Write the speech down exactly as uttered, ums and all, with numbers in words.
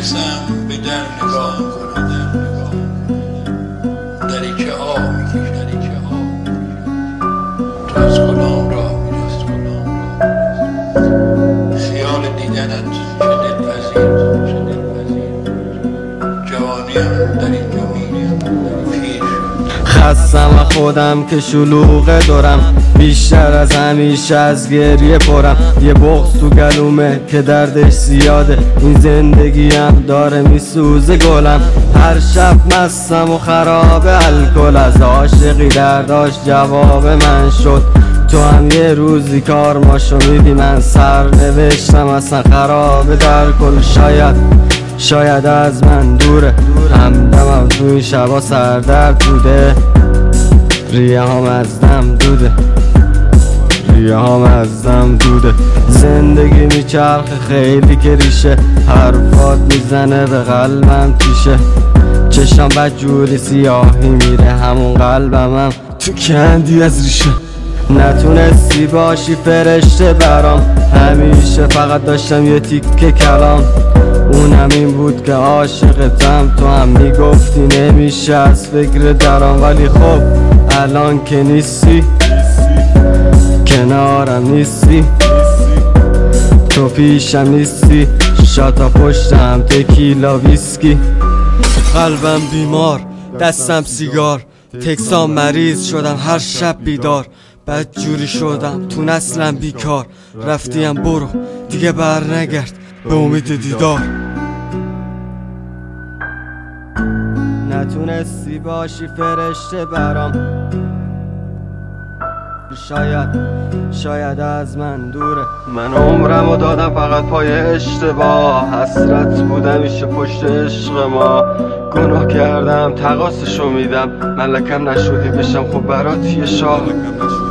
میرسم به در نگاه کنم، دریچه آب میکشم، تو از کدام راه میرسی، خیال دیدنت چه دلپذیر، جوانیم در اینجا میریم پیر شد. خستم و خودم که شلوغه دارم، بیشتر از همیشه از گریه پرم. یه بغض تو گلومه که دردش زیاده، این زندگیم داره میسوزه گلم. هر شب مستم و خراب الکل، از عاشقی درداش جواب من شد. تو هم یه روزی کار ماشو میدی، من سر نوشتم اصلا خراب در کل. شاید شاید از من دوره، همدمم تو این شبا سردرد بوده. ریه هم از دم دوده، ریه هم از دم دوده. زندگی میچرخه خیلی که ریشه، حرفات میزنه به قلبم تیشه. چشم بدجوری سیاهی میره، همون قلبم هم تو کندی از ریشه. نتونستی باشی فرشته برام، همیشه فقط داشتم یه تیکه کلام. اونم این بود که عاشقتم، تو هم میگفتی نمیشه از فکر درام. ولی خب الان که نیستی، کنارم نیستی، تو پیشم نیستی، شاتا پشتم تکیلا ویسکی. قلبم بیمار، دستم سیگار، تکسام مریض شدم هر شب بیدار. بدجوری شدم تو نسلم بیکار، رفتیم برو دیگه بر نگرد به امید دیدار. نتونستی باشی فرشته برام، شاید شاید از من دوره. من عمرمو دادم فقط پای اشتباه، حسرت بودم میشه پشت عشق ما. گناه کردم تقاصشو میدم، ملکم نشدی بشم خب برات یه شاه.